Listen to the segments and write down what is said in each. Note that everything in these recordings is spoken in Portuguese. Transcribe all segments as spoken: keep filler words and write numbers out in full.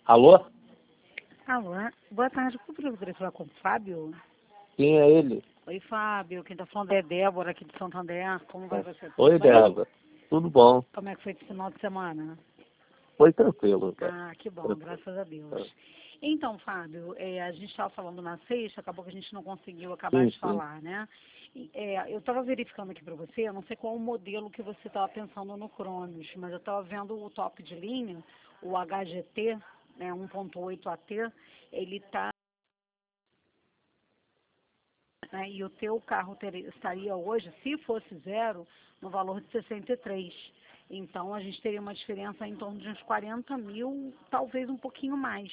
Alô? Alô, boa tarde, por favor, poderia falar com o Fábio? Quem é ele? Oi, Fábio, quem está falando é Débora, aqui de Santander. Como vai você? Tudo Oi, bem? Débora. Tudo bom? Como é que foi esse final de semana? Foi tranquilo. Ah, que bom, graças a Deus. Então, Fábio, é, a gente estava falando na sexta, acabou que a gente não conseguiu acabar Sim, de sim. falar, né? E, é, eu estava verificando aqui para você, eu não sei qual o modelo que você estava pensando no Cronos, mas eu estava vendo o top de linha, o H G T, né, um ponto oito A T, ele está, né, e o teu carro teria, estaria hoje, se fosse zero, no valor de sessenta e três. Então, a gente teria uma diferença em torno de uns quarenta mil, talvez um pouquinho mais.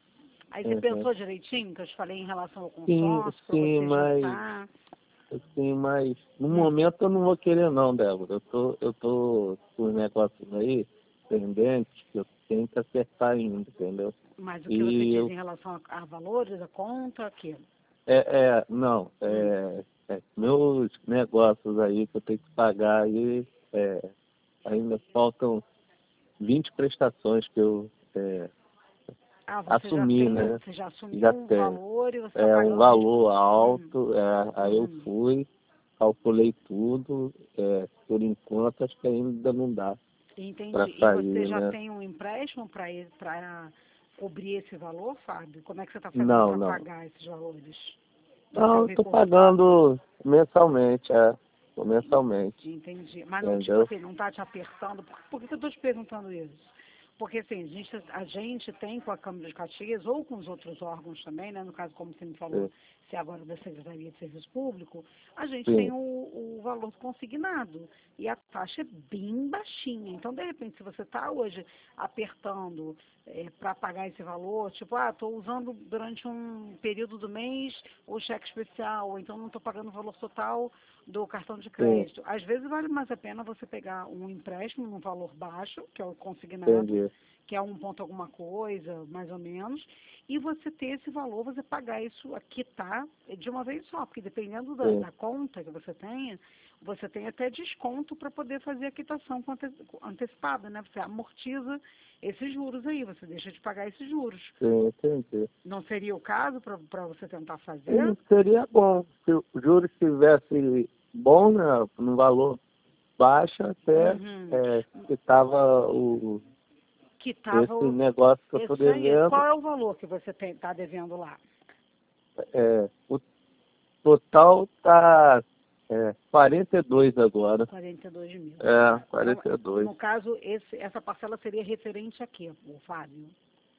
Aí você Uhum. pensou direitinho que eu te falei em relação ao Sim, consórcio, para sim, você mas, juntar? sim, mas no Hum. momento eu não vou querer não, Débora. Eu tô, eu tô com os negócios aí pendentes que eu tenho que acertar ainda, entendeu? Mas o que você E diz eu, em relação a, a valores, a conta, aquilo? é, é, não, Hum. é, é, meus negócios aí que eu tenho que pagar aí, é, ainda faltam vinte prestações que eu é, Ah, você já assumi, tem, né? você já assumiu Já um tem. valor e você está É um pagando de... valor Hum. alto, é, aí eu Hum. fui, calculei tudo, é, por enquanto acho que ainda não dá para Entendi. E você sair, já né? tem um empréstimo para para cobrir esse valor, Fábio? Como é que você está fazendo Não, para não. pagar esses valores? Do Não, seu eu tô recurso próprio? pagando mensalmente, é, mensalmente, Entendi. Mas não, tipo entendeu? assim, não está te apertando. Por, por que que eu estou te perguntando isso? Porque assim, a gente, a gente tem com a Câmara de Caxias, ou com os outros órgãos também, né? No caso, como você me falou, Sim, se é agora da Secretaria de Serviço Público, a gente tem sim, o, o valor consignado. E a taxa é bem baixinha. Então, de repente, se você está hoje apertando é, para pagar esse valor, tipo, ah, estou usando durante um período do mês o cheque especial, ou então não estou pagando o valor total do cartão de sim, crédito. Às vezes vale mais a pena você pegar um empréstimo num valor baixo, que é o consignado, entendi. que é um ponto alguma coisa, mais ou menos, e você ter esse valor, você pagar isso, quitar de uma vez só, porque dependendo da, Sim, da conta que você tenha, você tem até desconto para poder fazer a quitação com ante- antecipada, né? Você amortiza esses juros aí, você deixa de pagar esses juros. sim, entendi. Não seria o caso para você tentar fazer? Sim, seria bom. Se o juros estivesse bom, né, no valor baixo, até Uhum. é, que estava o, esse Quitava negócio que eu estou isso aí. Qual devendo, é o valor que você está devendo lá? é, o total está é, quarenta e dois agora. quarenta e dois mil. É, Então, quarenta e dois. no caso, esse, essa parcela seria referente a quê, o Fábio?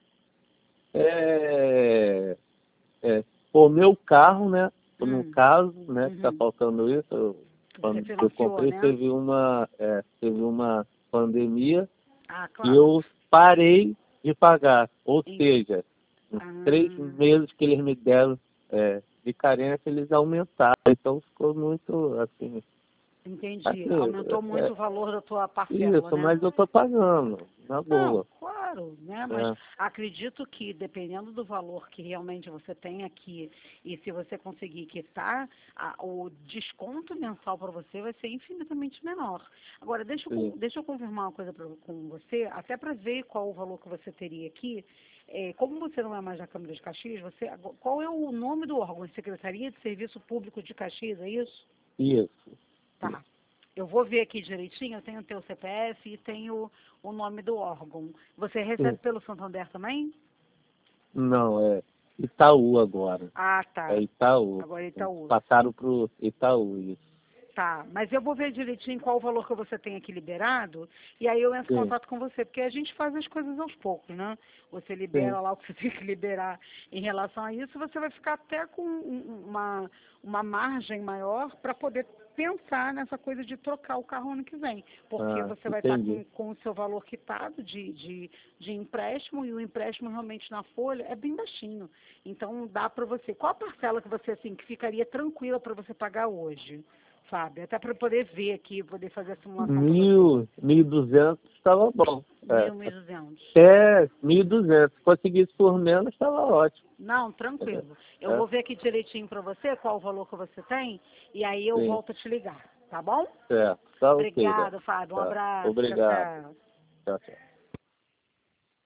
É, é, o meu carro, né? No Hum. caso, né, que está Uhum. faltando isso, eu- Que você quando eu financiou, comprei, né? teve uma, é, teve uma pandemia Ah, e claro. eu parei de pagar. Ou Em- seja, nos três Ah, meses que eles me deram é, de carência, eles aumentaram. Então ficou muito assim. entendi. Assim, Aumentou é, muito o valor da tua parcela, isso, né? mas eu tô pagando, na Não, boa. claro, né? Mas É, acredito que dependendo do valor que realmente você tem aqui e se você conseguir quitar, a- o desconto mensal para você vai ser infinitamente menor. Agora, deixa eu, sim. con- deixa eu confirmar uma coisa pra, com você, até para ver qual o valor que você teria aqui. É, como você não é mais da Câmara de Caxias, você, ago- qual é o nome do órgão? Secretaria de Serviço Público de Caxias, é isso? Isso. Tá. Eu vou ver aqui direitinho, eu tenho o teu C P F e tenho o nome do órgão. Você recebe Sim. pelo Santander também? Não, é Itaú agora. Ah, É tá. Itaú. Agora Itaú. Passaram pro Itaú, isso. Tá, mas eu vou ver direitinho qual o valor que você tem aqui liberado e aí eu entro em Sim, contato com você, porque a gente faz as coisas aos poucos, né? Você sim, libera lá o que você tem que liberar em relação a isso, você vai ficar até com um- uma, uma margem maior para poder pensar nessa coisa de trocar o carro ano que vem, porque ah, você vai estar entendi. com, com o seu valor quitado de, de, de empréstimo e o empréstimo realmente na folha é bem baixinho, então dá para você. Qual a parcela que você assim que ficaria tranquila para você pagar hoje? Fábio, até para poder ver aqui, poder fazer a simulação para você. Mil, mil e duzentos estava bom. É, Mil, mil e duzentos. até mil e duzentos. Se conseguisse por menos, estava ótimo. Não, tranquilo. Eu É, vou ver aqui direitinho para você qual o valor que você tem e aí eu sim, volto a te ligar, tá bom? certo. Tá ok, né? Obrigada, Fábio. Um Tá. abraço. Tchau, Obrigado. tchau. Tchau, tchau.